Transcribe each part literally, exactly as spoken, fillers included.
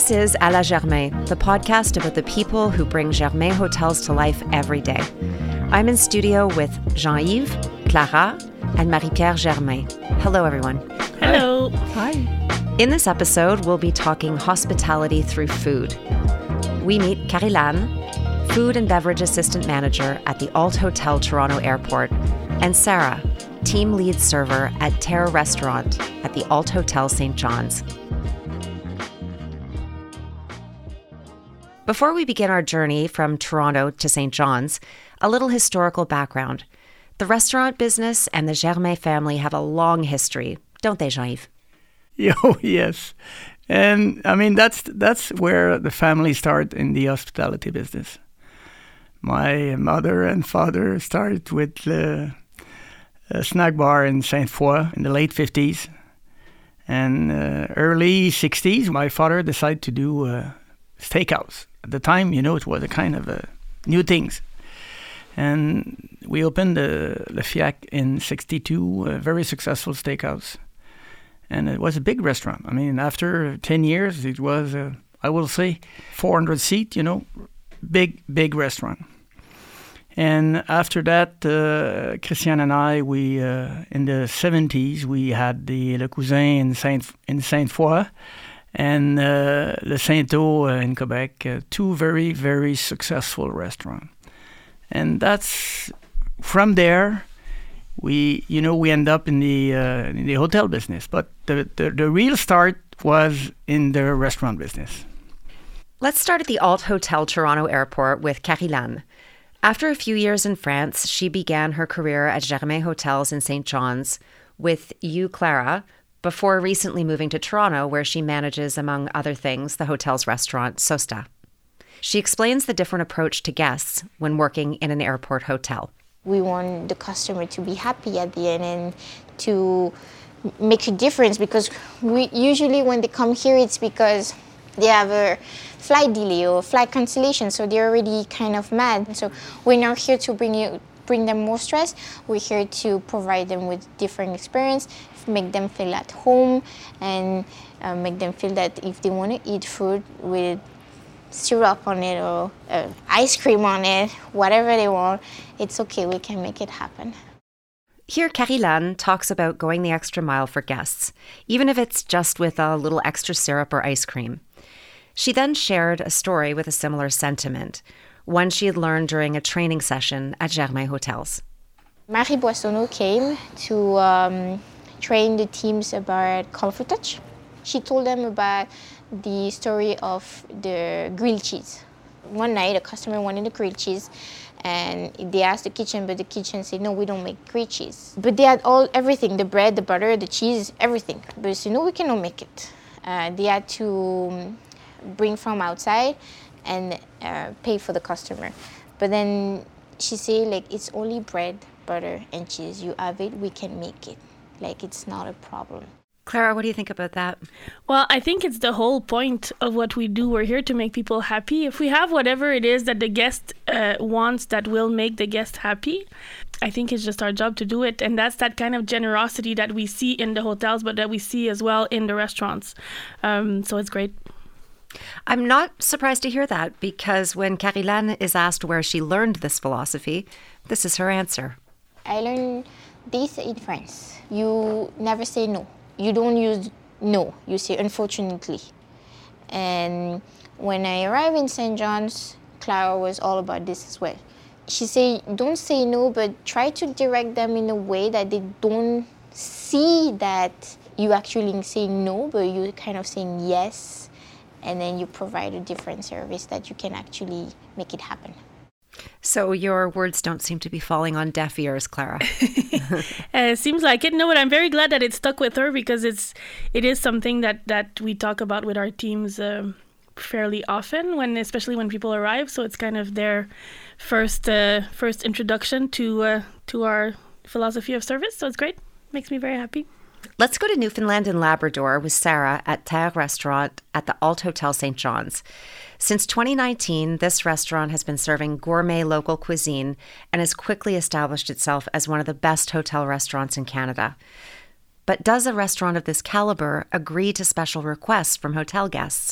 This is À la Germain, the podcast about the people who bring Germain hotels to life every day. I'm in studio with Jean-Yves, Clara, and Marie-Pierre Germain. Hello, everyone. Hello. Hi. In this episode, we'll be talking hospitality through food. We meet Carrie-Lane, food and beverage assistant manager at the Alt Hotel Toronto Airport, and Sarah, team lead server at Terre Restaurant at the Alt Hotel Saint John's. Before we begin our journey from Toronto to Saint John's, a little historical background. The restaurant business and the Germain family have a long history, don't they, Jean-Yves? Oh, yes. And I mean, that's that's where the family started in the hospitality business. My mother and father started with uh, a snack bar in Sainte-Foy in the late fifties. And uh, early sixties, my father decided to do a steakhouse. At the time, you know, it was a kind of a new things. And we opened the Le Fiac in sixty-two, a very successful steakhouse. And it was a big restaurant. I mean, after ten years, it was, uh, I will say, four hundred seat, you know, big, big restaurant. And after that, uh, Christian and I, we uh, in the seventies, we had the Le Cousin in Saint in Sainte-Foy and uh, Le Saint-O uh, in Quebec, uh, two very, very successful restaurants. And that's from there, we, you know, we end up in the uh, in the hotel business. But the, the the real start was in the restaurant business. Let's start at the Alt Hotel Toronto Airport with Carrie-Lane. After a few years in France, she began her career at Germain Hotels in Saint John's with you, Clara, before recently moving to Toronto, where she manages, among other things, the hotel's restaurant, Sosta. She explains the different approach to guests when working in an airport hotel. We want the customer to be happy at the end and to make a difference, because we usually when they come here, it's because they have a flight delay or flight cancellation, so they're already kind of mad. So we're not here to bring you bring them more stress. We're here to provide them with different experience, make them feel at home, and uh, make them feel that if they want to eat food with syrup on it or uh, ice cream on it, whatever they want, it's okay, we can make it happen. Here, Carrie-Lane talks about going the extra mile for guests, even if it's just with a little extra syrup or ice cream. She then shared a story with a similar sentiment, one she had learned during a training session at Germain Hotels. Marie Boissonneau came to um, train the teams about colorful touch. She told them about the story of the grilled cheese. One night, a customer wanted a grilled cheese, and they asked the kitchen, but the kitchen said, no, we don't make grilled cheese. But they had all everything, the bread, the butter, the cheese, everything. But they said, no, we cannot make it. Uh, they had to bring from outside and uh, pay for the customer. But then she said, like, it's only bread, butter, and cheese. You have it, we can make it. Like, it's not a problem. Clara, what do you think about that? Well, I think it's the whole point of what we do. We're here to make people happy. If we have whatever it is that the guest uh, wants that will make the guest happy, I think it's just our job to do it. And that's that kind of generosity that we see in the hotels, but that we see as well in the restaurants. Um, so it's great. I'm not surprised to hear that, because when Carrie-Lane is asked where she learned this philosophy, this is her answer. I learned this in France. You never say no. You don't use no, you say unfortunately. And when I arrived in Saint John's, Clara was all about this as well. She said, don't say no, but try to direct them in a way that they don't see that you actually saying no, but you're kind of saying yes. And then you provide a different service that you can actually make it happen. So your words don't seem to be falling on deaf ears, Clara. uh, seems like it. No, but I'm very glad that it stuck with her, because it's it is something that, that we talk about with our teams um, fairly often, when especially when people arrive. So it's kind of their first uh, first introduction to uh, to our philosophy of service. So it's great. Makes me very happy. Let's go to Newfoundland and Labrador with Sarah at Terre Restaurant at the Alt Hotel Saint John's. Since twenty nineteen, this restaurant has been serving gourmet local cuisine and has quickly established itself as one of the best hotel restaurants in Canada. But does a restaurant of this caliber agree to special requests from hotel guests?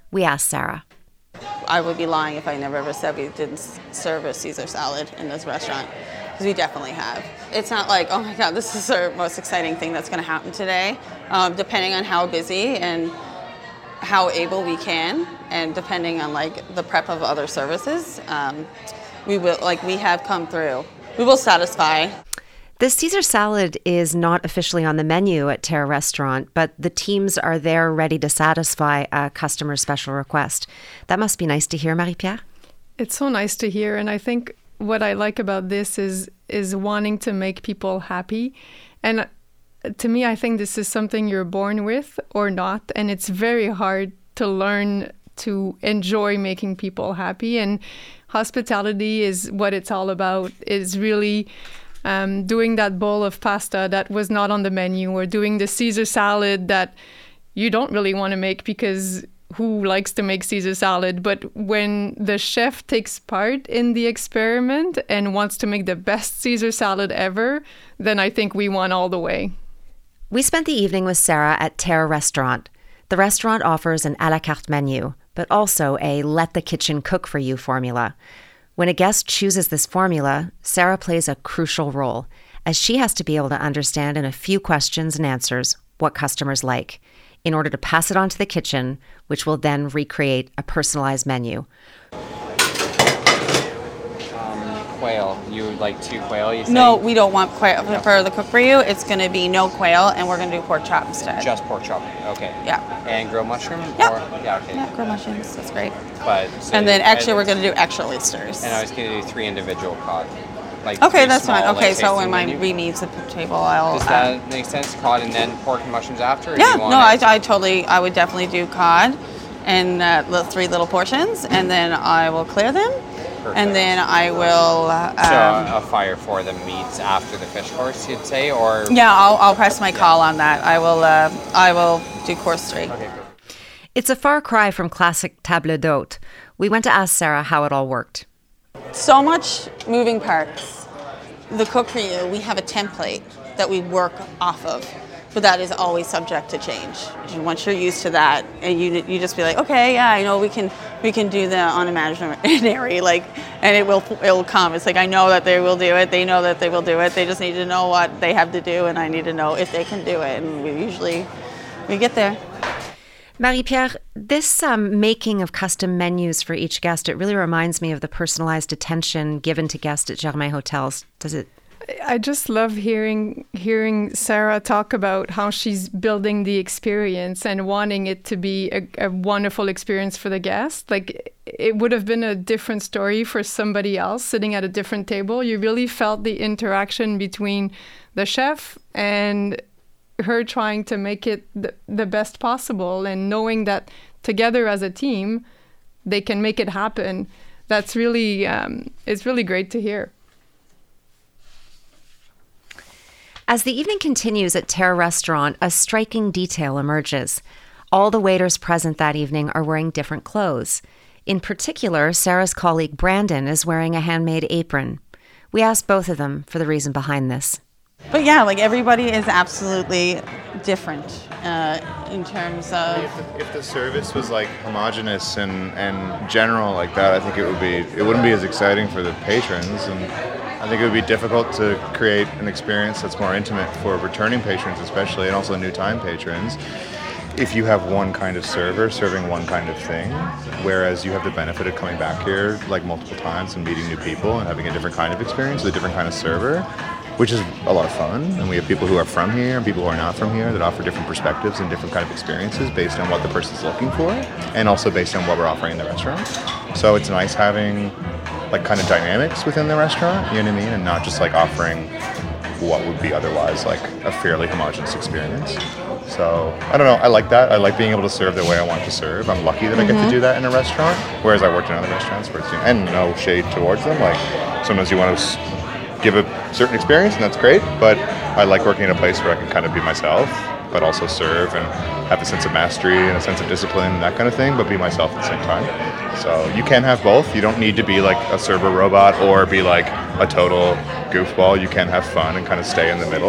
We asked Sarah. I would be lying if I never ever said we didn't serve a Caesar salad in this restaurant, because we definitely have. It's not like, oh my God, this is our most exciting thing that's going to happen today. Um, depending on how busy and how able we can, and depending on like the prep of other services, um, we will like we have come through. We will satisfy. The Caesar salad is not officially on the menu at Terra Restaurant, but the teams are there ready to satisfy a customer's special request. That must be nice to hear, Marie-Pierre. It's so nice to hear, and I think what I like about this is is wanting to make people happy. And to me, I think this is something you're born with or not, and it's very hard to learn to enjoy making people happy. And hospitality is what it's all about. It's really um, doing that bowl of pasta that was not on the menu, or doing the Caesar salad that you don't really want to make because who likes to make Caesar salad? But when the chef takes part in the experiment and wants to make the best Caesar salad ever, then I think we won all the way. We spent the evening with Sarah at Terra Restaurant. The restaurant offers an a la carte menu, but also a let the kitchen cook for you formula. When a guest chooses this formula, Sarah plays a crucial role, as she has to be able to understand in a few questions and answers what customers like, in order to pass it on to the kitchen, which will then recreate a personalized menu. Quail. You would like two quail, you say? No, we don't want quail no. for the cook for you. It's going to be no quail, and we're going to do pork chop instead. Just pork chop. Okay. Yeah. And grilled mushroom? Yeah. Or, yeah. Okay. Yeah, grilled mushrooms. That's great. But so and then actually, we're going to do extra oysters. And I was going to do three individual cod. Like okay, that's small, fine. Okay, like, so when my menu. Reed needs the table, I'll. Does that um, make sense? Cod and then pork and mushrooms after? Or Yeah. do you want no, I, it? I totally. I would definitely do cod, and uh, the three little portions, and then I will clear them. Perfect. And then I will. Um, so a fire for the meats after the fish course, you'd say, or yeah, I'll, I'll press my call on that. I will. Uh, I will do course three. Okay. It's a far cry from classic table d'hôte. We went to ask Sarah how it all worked. So much moving parts. The cook for you, we have a template that we work off of, but that is always subject to change. And once you're used to that, and you you just be like, okay, yeah, I know we can we can do the unimaginary, like, and it will it will come. It's like I know that they will do it. They know that they will do it. They just need to know what they have to do, and I need to know if they can do it. And we usually we get there. Marie-Pierre, this um, making of custom menus for each guest, it really reminds me of the personalized attention given to guests at Germain Hotels. Does it? I just love hearing hearing Sarah talk about how she's building the experience and wanting it to be a, a wonderful experience for the guest. Like, it would have been a different story for somebody else sitting at a different table. You really felt the interaction between the chef and her trying to make it the, the best possible, and knowing that together as a team, they can make it happen. That's really, um, it's really great to hear. As the evening continues at Terra Restaurant, a striking detail emerges. All the waiters present that evening are wearing different clothes. In particular, Sarah's colleague Brandon is wearing a handmade apron. We asked both of them for the reason behind this. But yeah, like everybody is absolutely different uh, in terms of. If the, if the service was like homogenous and, and general like that, I think it would be it wouldn't be as exciting for the patrons, and I think it would be difficult to create an experience that's more intimate for returning patrons, especially, and also new time patrons. If you have one kind of server serving one kind of thing, whereas you have the benefit of coming back here like multiple times and meeting new people and having a different kind of experience with a different kind of server, which is a lot of fun. And we have people who are from here and people who are not from here that offer different perspectives and different kind of experiences based on what the person's looking for, and also based on what we're offering in the restaurant. So it's nice having like kind of dynamics within the restaurant, you know what I mean, and not just like offering what would be otherwise like a fairly homogenous experience. So I don't know, I like that. I like being able to serve the way I want to serve. I'm lucky that mm-hmm. I get to do that in a restaurant, whereas I worked in other restaurants where it's, and no shade towards them, like sometimes you want to give a certain experience and that's great, but I like working in a place where I can kind of be myself, but also serve and have a sense of mastery and a sense of discipline and that kind of thing, but be myself at the same time. So you can have both. You don't need to be like a server robot or be like a total goofball. You can have fun and kind of stay in the middle.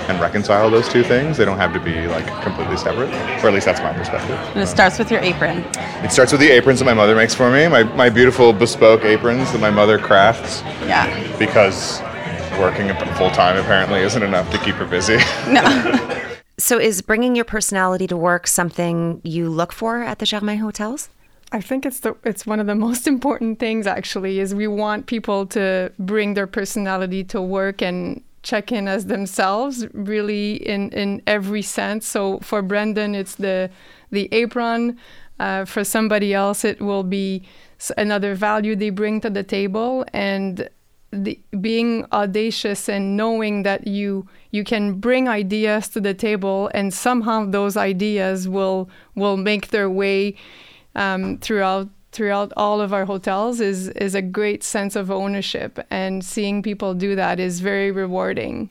and reconcile those two things. They don't have to be like completely separate, or at least that's my perspective. And it starts with your apron. It starts with the aprons that my mother makes for me, my, my beautiful bespoke aprons that my mother crafts. Yeah. Because working full-time apparently isn't enough to keep her busy. No. So is bringing your personality to work something you look for at the Germain Hotels? I think it's the it's one of the most important things, actually, is we want people to bring their personality to work and check in as themselves, really in, in every sense. So for Brendan, it's the the apron. Uh, for somebody else, it will be another value they bring to the table. And the, being audacious and knowing that you you can bring ideas to the table, and somehow those ideas will will make their way Um, throughout throughout all of our hotels is is a great sense of ownership, and seeing people do that is very rewarding.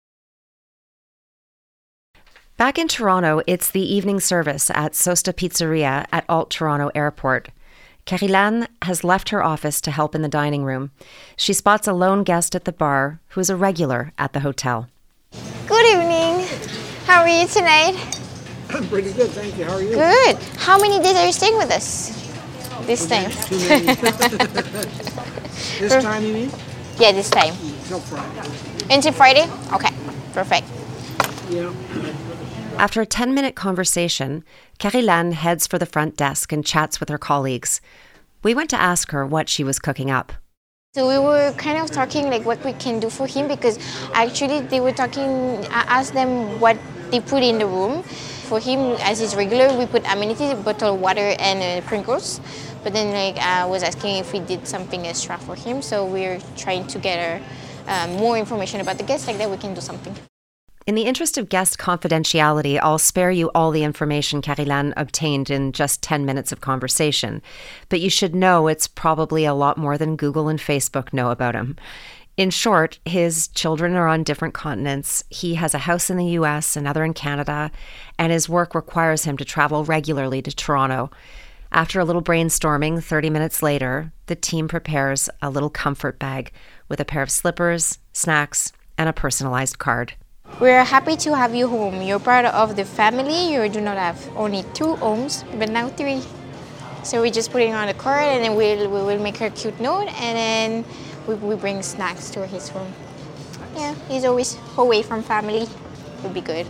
Back in Toronto, it's the evening service at Sosta Pizzeria at Alt Toronto Airport. Carilane has left her office to help in the dining room. She spots a lone guest at the bar who is a regular at the hotel. Good evening. How are you tonight? I'm pretty good, thank you. How are you? Good. How many days are you staying with us this time? Too many. This time, you mean? Yeah, this time. Until Friday. Until Friday? Okay, perfect. Yeah. After a ten-minute conversation, Carilane heads for the front desk and chats with her colleagues. We went to ask her what she was cooking up. So we were kind of talking like what we can do for him, because actually they were talking, I asked them what they put in the room. For him, as is regular, we put amenities, bottled water and uh, Pringles. But then like I was asking if we did something extra for him, so we're trying to get uh, more information about the guests, like that we can do something. In the interest of guest confidentiality, I'll spare you all the information Carilane obtained in just ten minutes of conversation. But you should know it's probably a lot more than Google and Facebook know about him. In short, his children are on different continents. He has a house in the U S, another in Canada, and his work requires him to travel regularly to Toronto. After a little brainstorming, thirty minutes later, the team prepares a little comfort bag with a pair of slippers, snacks, and a personalized card. We're happy to have you home. You're part of the family. You do not have only two homes, but now three. So we're just putting on a card, and then we'll, we will make her a cute note, and then we, we bring snacks to his room. Yeah, he's always away from family. Would be good.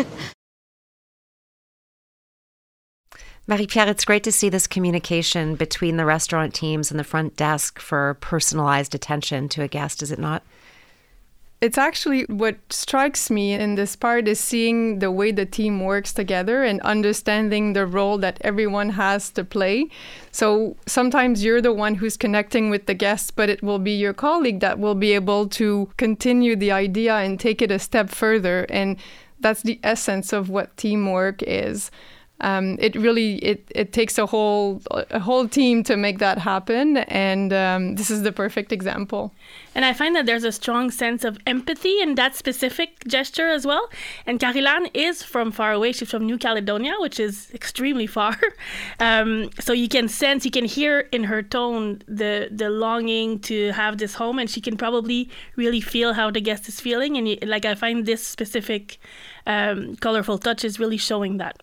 Marie-Pierre, it's great to see this communication between the restaurant teams and the front desk for personalized attention to a guest, is it not? It's actually what strikes me in this part is seeing the way the team works together and understanding the role that everyone has to play. So sometimes you're the one who's connecting with the guests, but it will be your colleague that will be able to continue the idea and take it a step further. And that's the essence of what teamwork is. Um, it really it, it takes a whole a whole team to make that happen, and um, this is the perfect example. And I find that there's a strong sense of empathy in that specific gesture as well. And Carilane is from far away. She's from New Caledonia, which is extremely far. Um, so you can sense, you can hear in her tone the the longing to have this home, and she can probably really feel how the guest is feeling. And you, like I find this specific um, colorful touch is really showing that.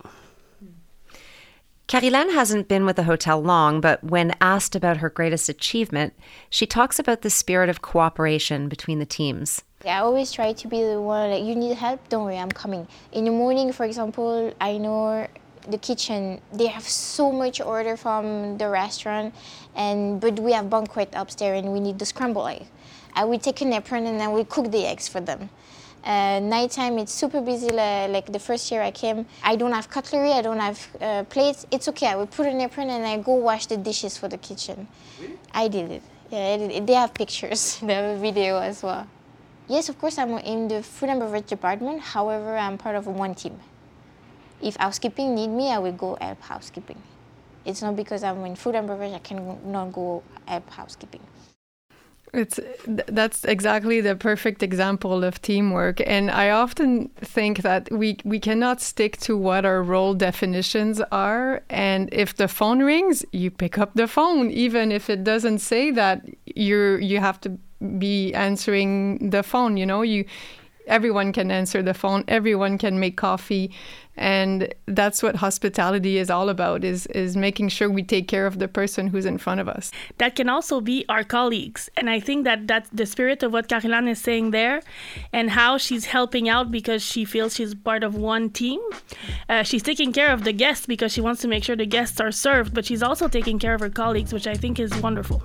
Carilane hasn't been with the hotel long, but when asked about her greatest achievement, she talks about the spirit of cooperation between the teams. Yeah, I always try to be the one, like, you need help? Don't worry, I'm coming. In the morning, for example, I know the kitchen, they have so much order from the restaurant, and but we have banquet upstairs and we need the scrambled egg. I will take an apron and I will cook the eggs for them. Uh, nighttime, it's super busy. Like the first year I came, I don't have cutlery, I don't have uh, plates. It's okay, I will put an apron and I go wash the dishes for the kitchen. Really? I did it. Yeah, I did it. They have pictures, they have a video as well. Yes, of course, I'm in the food and beverage department. However, I'm part of one team. If housekeeping need me, I will go help housekeeping. It's not because I'm in food and beverage, I cannot go help housekeeping. It's that's exactly the perfect example of teamwork, and I often think that we we cannot stick to what our role definitions are. And if the phone rings, you pick up the phone, even if it doesn't say that you're you have to be answering the phone. You know, you everyone can answer the phone, everyone can make coffee, and that's what hospitality is all about, is is making sure we take care of the person who's in front of us. That can also be our colleagues. And I think that that's the spirit of what Caroline is saying there, and how she's helping out because she feels she's part of one team. Uh, she's taking care of the guests because she wants to make sure the guests are served, but she's also taking care of her colleagues, which I think is wonderful.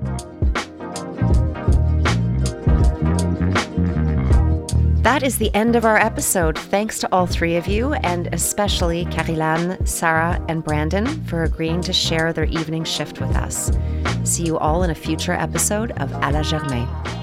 That is the end of our episode. Thanks to all three of you, and especially Carilane, Sarah, and Brandon for agreeing to share their evening shift with us. See you all in a future episode of À la Germain.